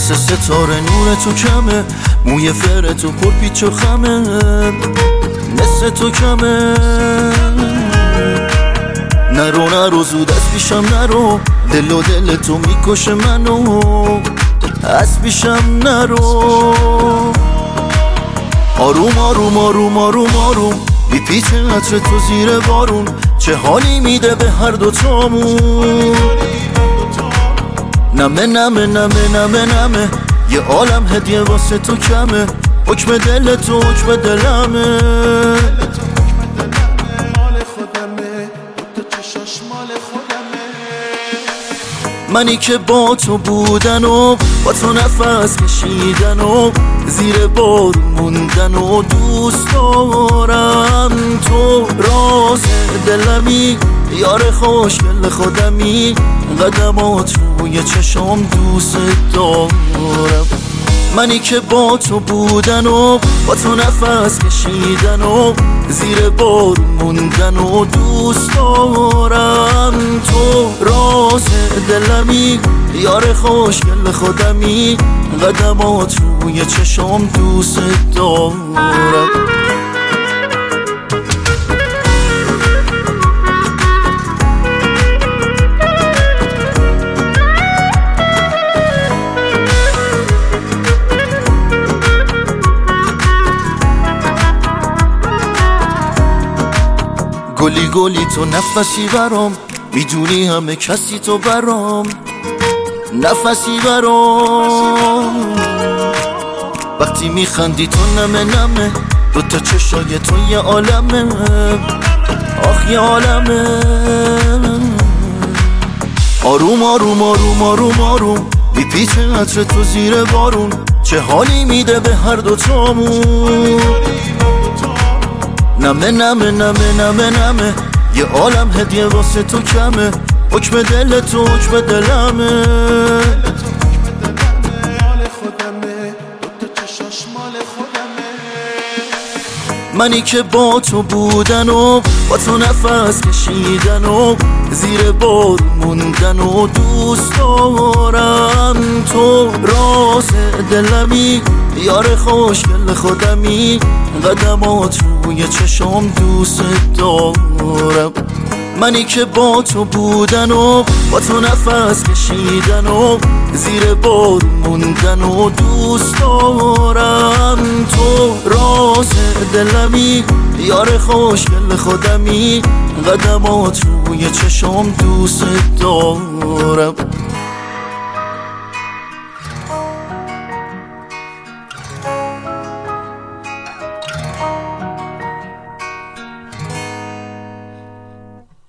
مثل ستاره نور تو کمه، موی فر تو پر پیچ و خمه، مثل تو کمه. نرو زود از پیشم نرو، دل و دل تو میکشه منو، از پیشم نرو. آروم آروم آروم آروم آروم میپیچه عطر تو زیر بارون، چه حالی میده به هر دوتامون. نمه نمه نمه نمه نمه، یه عالم هدیه واسه تو کمه، حکم دل تو حکم دلمه. منی که با تو بودن و با تو نفس کشیدن و زیر بارون موندن و دوست دارم تو. راز دلمی یار خوشگل خودمی، قدمات روی چشم دوست دارم. منی که با تو بودن و با تو نفس کشیدن و زیر بارون موندن و دوست دارم تو. راز دلمی یار خوشگل خودمی، قدمات روی چشم دوست دارم. گلی گلی تو نفسی برام، میدونی همه کسی تو برام، نفسی برام. وقتی میخندی تو نمه نمه، دوتا چشای تو یه عالمه، آخ یه عالمه. آروم آروم آروم آروم آروم میپیچه عطر تو زیر بارون، چه حالی میده به هر دوتامون. نمه نمه نمه نمه نمه، یه عالم هدیه واسه تو کمه، حکم دل تو حکم دلمه. منی که با تو بودن و با تو نفس کشیدن و زیر بارون موندن و دوست دارم تو. راز دلمی یار خوشگل خودمی، قدمات روی چشم دوست دارم. منی که با تو بودن و با تو نفس کشیدن و زیر بارون موندن و دوست دارم تو. راز دلمی یار خوشگل خودمی، قدمات روی چشم دوست دارم.